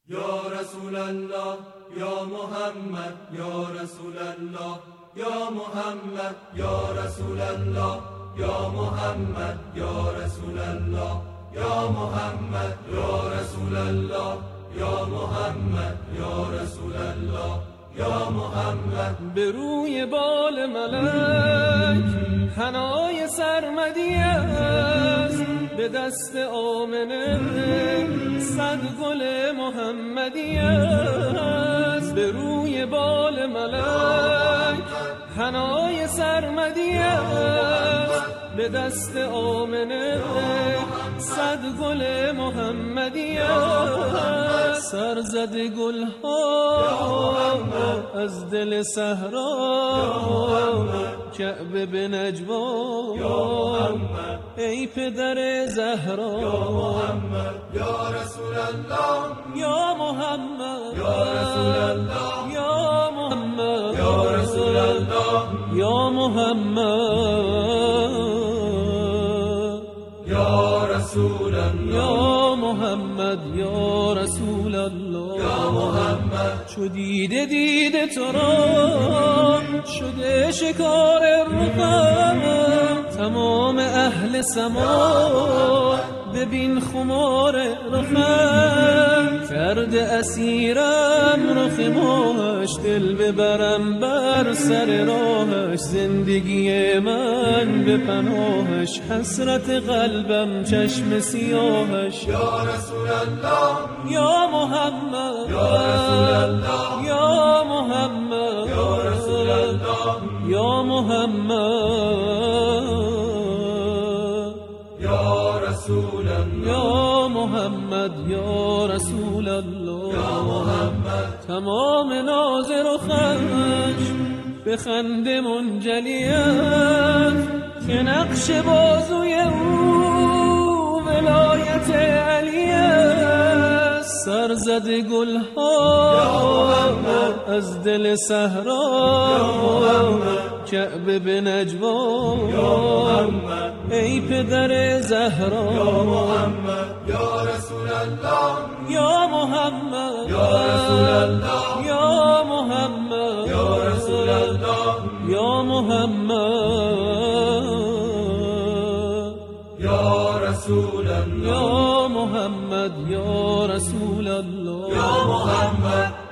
یا رسول الله یا محمد یا رسول الله یا محمد یا رسول الله یا محمد یا رسول الله یا محمد یا رسول الله یا محمد یا رسول الله یا محمد. به روی بال ملک حنای سرمدی است، به دست آمنه صد گل محمدی است. به روی بال ملک حنای سرمدی است، به دست آمنه صد گل محمدی است. سرزد گل ها از دل صحرا، کعبه به نجوا ای پدر زهرا. یا رسول الله یا محمد یا رسول الله یا محمد یا رسول الله یا محمد یا رسول الله یا محمد یا رسول الله یا محمد. چو دیده تو را شده شکار رخم، تمام اهل سما ببین خمار رخم. کرده اسیرم رخ ماهش، دل ببرم بر سر راهش. زندگی من به پناهش، حسرت قلبم چشم سیاهش. یا رسول الله یا محمد یا رسول الله یا محمد یا رسول الله یا محمد یا رسول الله یا محمد یا رسول الله یا محمد. تمام ناز و خشم به خنده منجلیت، که نقش بازوی او ولایت علی است. سرزد گل ها از دل صحرا، کعبه به نجوا ای پدر زهرا. یا محمد یا رسول الله یا محمد یا رسول الله یا محمد یا رسول الله یا محمد یا رسول الله یا محمد یا رسول الله یا محمد.